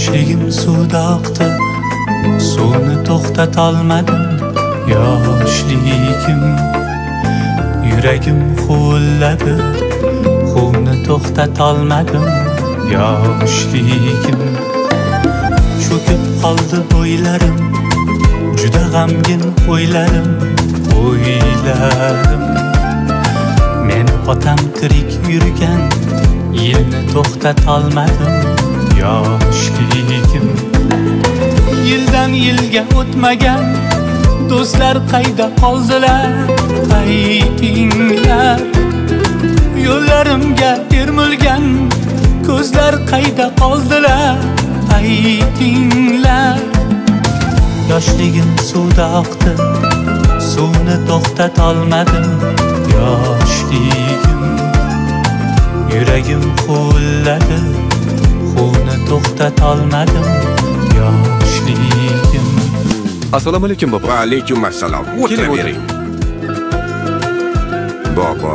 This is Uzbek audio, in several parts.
Yoshligim suvda oqdi, suvni to'xtatolmadim. Yoshligim, yuragim huvulladi, huvni to'xtatolmadim. Yoshligim, cho'kib qoldi bo'ylarim, juda g'amgin o'ylarim. Men otam tirik yurgan yilni to'xtatolmadim. Yoshligim, yildan yilga o'tmagan do'stlar qayda qoldilar? Aytinglar, yo'llarimga termulgan ko'zlar qayda qoldilar? Aytinglar. Yoshligim suvda oqdi, suvni to'xtatolmadim. Yoshligim, yuragim huvulladi, huvni to'xtatolmadim. Yoshligim. Assalomu alaykum bobo. Va alaykum assalom. O'tiravering. Bobo.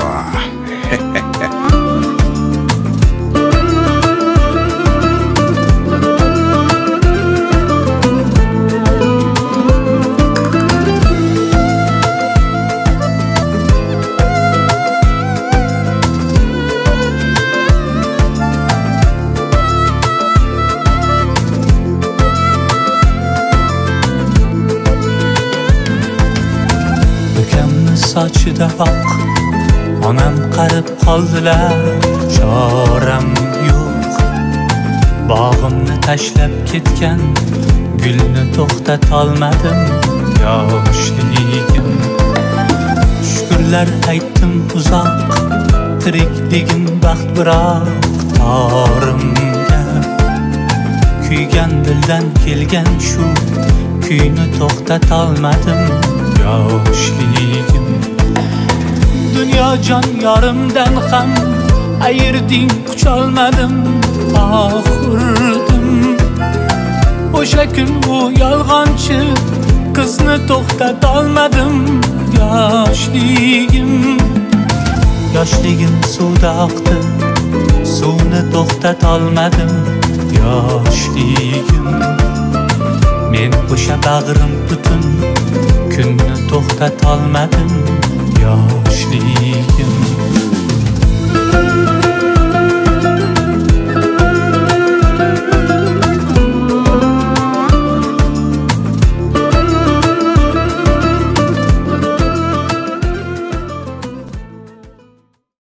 Sochida oq, onam qarib qoldilar. Choram yo'q, bog'imni tashlab ketgan gulni to'xtatolmadim. Yoshligim, shukrlar aytdim uzoq, tirikligim baxt biroq torimga. Kuygan dildan kelgan shu kuyni to'xtatolmadim. Yoshligim, dunyo jon yorimdan ham ayırding, qucholmadim. Oxirdim, o'sha kun u yolg'onchi qizni to'xtatolmadim. Yoshligim, yoshligim suvda oqdi, suvni to'xtatolmadim. Yoshligim, men o'sha bag'rim butun kunni to'xtatolmadim. Yoshligim.